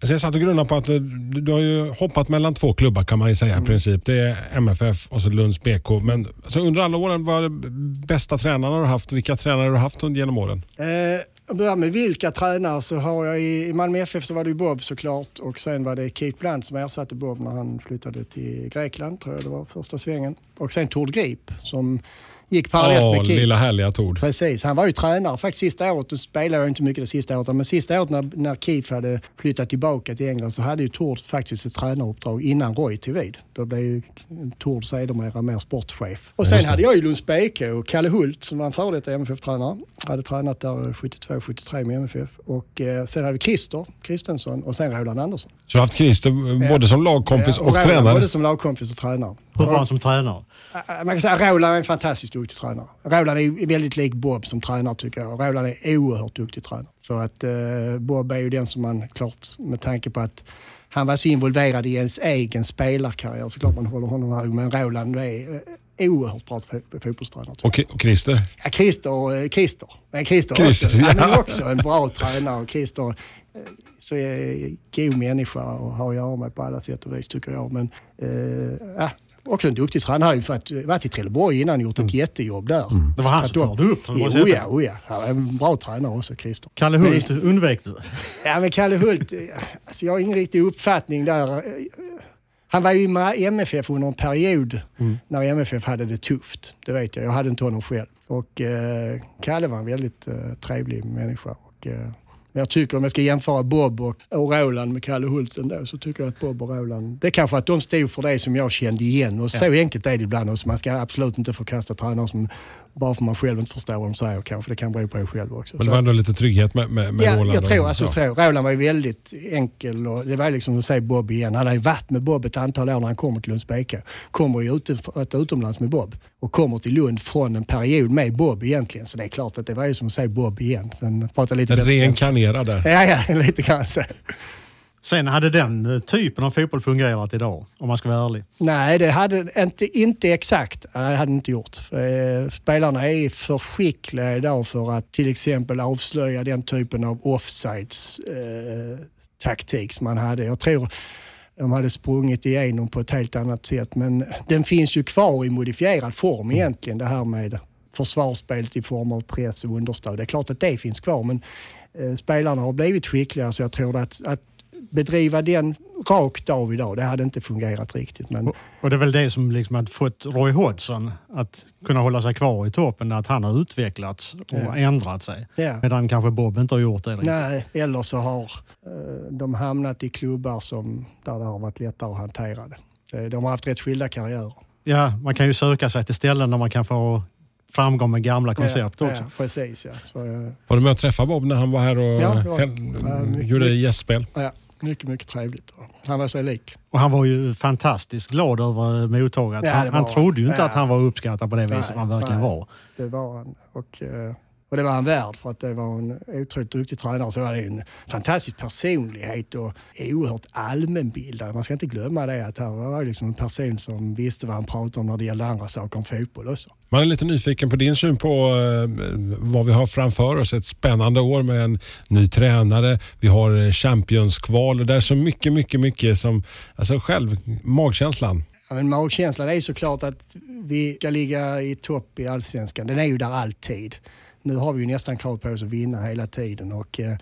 Så jag satt och grundade på att du, du har ju hoppat mellan två klubbar kan man ju säga mm. i princip. Det är M F F och så Lunds B K. Men alltså, under alla åren, vad är det bästa tränarna du har haft? Vilka tränare har du haft genom åren? Eh, jag börjar med vilka tränare så har jag i, i Malmö F F så var det ju Bob såklart. Och sen var det Keith Bland som ersatte Bob när han flyttade till Grekland, tror jag det var första svängen. Och sen Tord Grip som gick parallellt oh, med Keith. Lilla härliga Tord. Precis, han var ju tränare faktiskt sista året. Då spelade jag inte mycket det sista året. Men sista året när, när Keith hade flyttat tillbaka till England så hade ju Tord faktiskt ett tränaruppdrag innan Roy tog vid. Då blev ju Tord sedermera mer sportchef. Och sen hade jag ju Lunds B K och Kalle Hult som var en före detta M F F-tränare. Hade tränat där sjuttiotvå sjuttiotre med M F F. Och eh, sen hade vi Christer Kristensson och sen Roland Andersson. Så du har haft Christer både ja. som lagkompis ja, och, och tränare? Både som lagkompis och tränare. Hur var han som tränare? Man kan säga att Roland är en fantastiskt duktig tränare. Roland är väldigt lik Bob som tränare tycker jag. Roland är oerhört duktig tränare. Så att eh, Bob är ju den som man klart med tanke på att han var så involverad i ens egen spelarkarriär så klart man håller honom hög. Men Roland är eh, oerhört bra fotbollstränare. Och, och Christer? Ja, Christer, Christer. Men Christer, Christer också, ja. han är också en bra tränare. Och Christer eh, så är god människa och har att göra med på alla sätt och vis tycker jag. Men eh, ja. Också en duktig tränare. Han har ju för att, varit i Trelleborg innan och gjort ett mm. jättejobb där. Mm. Det var han som förde upp Trelleborg. Jo, ja, oh ja. Han är en bra tränare också, Christer. Kalle Hult men, undvek du? Ja, men Kalle Hult, alltså jag har ingen riktig uppfattning där. Han var ju med M F F under en period mm. när M F F hade det tufft. Det vet jag. Jag hade inte honom själv. Och eh, Kalle var en väldigt eh, trevlig människa. Och, eh, men jag tycker om jag ska jämföra Bob och, och Roland med Kalle Hult ändå, så tycker jag att Bob och Roland, det är kanske att de stod för det som jag kände igen. Och så ja. enkelt är det ibland också. Man ska absolut inte förkasta tränare som bara för man själv inte förstår vad de säger kanske. Det kan bero på er själv också. Men det var ändå lite trygghet med, med, med ja, Roland? Jag tror, och, alltså, ja. tror. Roland var ju väldigt enkel och det var liksom att säga Bob igen. Han har ju varit med Bob ett antal år när han kommer till Lunds B K. Kommer ju ut, utomlands med Bob och kommer till Lund från en period med Bob egentligen. Så det är klart att det var ju som att säga Bob igen. Men prata lite bättre. Reinkarnerade. Ja, ja, lite kanske. Sen hade den typen av fotboll fungerat idag, om man ska vara ärlig? Nej, det hade inte, inte exakt. Det hade inte gjort. Spelarna är för skickliga idag för att till exempel avslöja den typen av offsides eh, taktik som man hade. Jag tror de hade sprungit igenom på ett helt annat sätt. Men den finns ju kvar i modifierad form egentligen, det här med försvarsspelet i form av press och understöd. Det är klart att det finns kvar, men eh, spelarna har blivit skickliga så jag tror att, att bedriva den rakt av idag, det hade inte fungerat riktigt. Men... Och, och det är väl det som liksom hade fått Roy Hodgson att kunna hålla sig kvar i toppen, att han har utvecklats och ja. ändrat sig. Ja. Medan kanske Bob inte har gjort det riktigt. Nej, eller så har eh, de hamnat i klubbar som, där det har varit lättare att hantera det. De har haft rätt skilda karriärer. Ja, man kan ju söka sig till ställen där man kan få framgång med gamla koncept ja, också. Ja, precis. Ja. Så, uh... Var du med att träffa Bob när han var här och ja, var, uh, gjorde gästspel? Ja, mycket, mycket trevligt. Han var så lik. Och han var ju fantastiskt glad över mottaget. Ja, han, han trodde ju inte ja. att han var uppskattad på det viset nej, han verkligen nej, var. Det var han. Och, uh... Och det var han värd för att det var en otroligt duktig tränare. Så var det en fantastisk personlighet och oerhört allmänbildad. Man ska inte glömma det att här var liksom en person som visste vad han pratade om när det gällde andra saker om fotboll också. Man är lite nyfiken på din syn på eh, vad vi har framför oss. Ett spännande år med en ny tränare. Vi har Champions-kval och det är så mycket, mycket, mycket som, alltså själv, magkänslan. Ja, men magkänslan är såklart att vi ska ligga i topp i Allsvenskan. Den är ju där alltid. Nu har vi ju nästan krav på oss att vinna hela tiden och eh,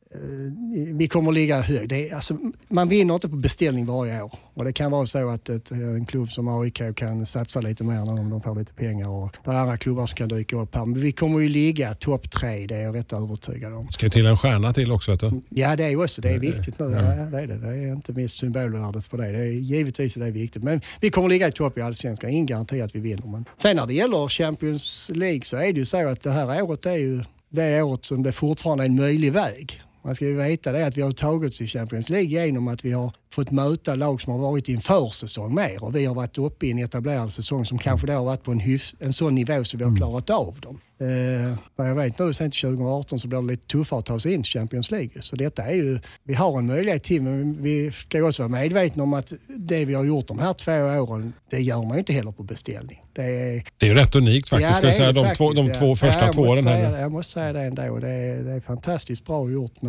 vi kommer att ligga högt. Det är, alltså, man vinner inte på beställning varje år. Och det kan vara så att ett, en klubb som A I K kan satsa lite mer när de får lite pengar och det är andra klubbar som kan dyka upp här. Men vi kommer ju ligga topp tre, det är jag rätt övertygad om. Ska ju till en stjärna till också, vet du? Ja, det är ju också. Det är viktigt nu. Ja. Ja, det, är det. det är inte minst symbolvärdet för det. Det är, givetvis är det viktigt. Men vi kommer att ligga i topp i Allsvenskan. Ingen garanti att vi vinner. Men sen när det gäller Champions League så är det ju så att det här året är ju det året som det fortfarande är en möjlig väg. Man ska ju veta det att vi har tagit oss i Champions League genom att vi har fått möta lag som har varit i en försäsong mer och vi har varit uppe i en etablerad säsong som kanske då har varit på en, hyfs, en sån nivå så vi har klarat av dem. Eh, vad jag vet nu sen till tjugo arton så blir det lite tuffare att ta sig in i Champions League. Så detta är ju, vi har en möjlighet till men vi ska också vara medvetna om att det vi har gjort de här två åren, det gör man ju inte heller på beställning. Det är, det är ju rätt unikt faktiskt, ja, ska jag säga, de, faktiskt, två, de två ja. första ja, två åren här. Det, jag måste säga det ändå, det är, det är fantastiskt bra gjort men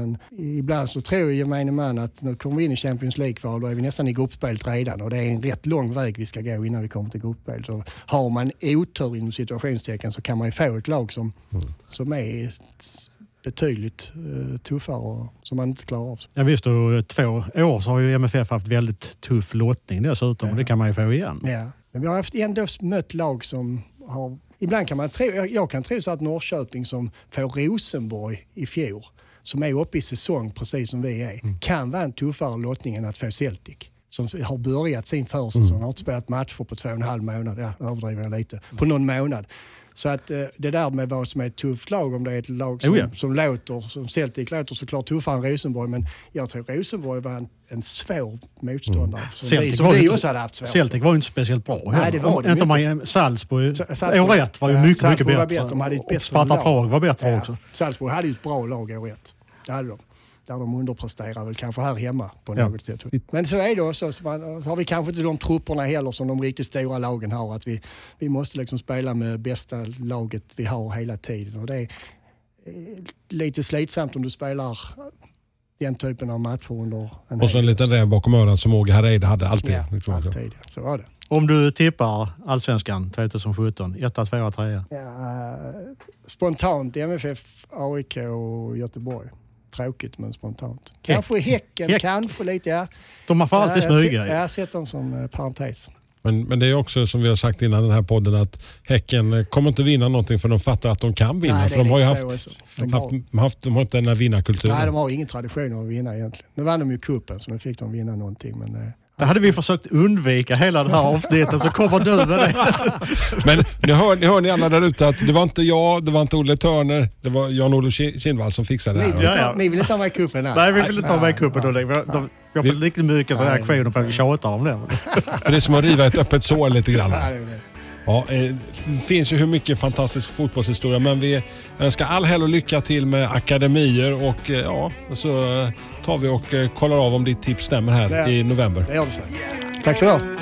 men ibland så tror jag gemene man att nu kommer vi in i Champions League-kval, då är vi nästan i gruppspelet redan och det är en rätt lång väg vi ska gå innan vi kommer till gruppspel. Så har man otur inom situationstecken så kan man ju få ett lag som, mm. som är betydligt uh, tuffare och som man inte klarar av. Ja visst, och två år så har ju M F F haft väldigt tuff lottning dessutom, ja. Och det kan man ju få igen. Ja, men vi har haft ändå mött lag som har... Ibland kan man tro, jag kan tro så att Norrköping som får Rosenborg i fjol, som är uppe i säsong precis som vi är, mm. kan vara en tuffare lottning än att få Celtic. Som har börjat sin försäsong, mm. har inte spelat matcher på två och en halv månad, ja, överdriver jag lite, på någon månad. Så att eh, det där med vad som är ett tufft lag, om det är ett lag som, oh ja. som låter, som Celtic låter såklart tuffare än Rosenborg, men jag tror Rosenborg var en, en svår motståndare. Mm. Som Celtic, vi, som var vi inte, också hade haft svårt. Celtic var ju inte speciellt bra. Nej, det var det inte man, Salzburg, år ett var ju mycket, Salzburg mycket bättre. Var bättre. De hade ett bättre Sparta Prag var bättre ja. också. Salzburg hade ju ett bra lag år ett. Det hade de. Där de underpresterar väl kanske här hemma på ja. något sätt. Men så är det också, så, man, så har vi kanske inte de trupperna heller som de riktigt stora lagen har. Att vi, vi måste liksom spela med bästa laget vi har hela tiden. Och det är lite slitsamt om du spelar den typen av matcher under en Och så en liten räv bakom örat som Åge Hareide hade alltid. Ja, liksom. alltid. Så var det. Om du tippar Allsvenskan tjugosjutton, ett, två, tre. Ja, spontant M F F, A I K och Göteborg. Tråkigt men spontant. Kanske Häcken, Häck. kanske lite, ja. De har för alltid ja, smyga. Jag har sett dem som uh, parentes. Men, men det är också som vi har sagt innan den här podden att Häcken kommer inte vinna någonting för de fattar att de kan vinna. Nej, för de har ju haft, de haft, har... haft, de har inte den här vinnarkulturen. Nej, de har ingen tradition att vinna egentligen. Nu vann de ju kuppen så nu fick de vinna någonting. Men, uh, det hade vi försökt undvika hela det här avsnittet, så kommer du med det. Men ni hör, ni hör ni alla där ute att det var inte jag, det var inte Olle Törner, det var Jan-Olof Kindvall som fixade det här. Ni, ja, ja. ni vill inte ta med kuppen här? Nej, vi vill inte ta med kuppen. Vi har, vi har fått lite mycket reaktioner på att vi tjatar om det. För det är som att riva ett öppet sår lite grann. Ja, det finns ju hur mycket fantastisk fotbollshistoria, men vi önskar all hell och lycka till med akademier och ja, så tar vi och kollar av om ditt tips stämmer här i november. Det gör det så. Tack så mycket.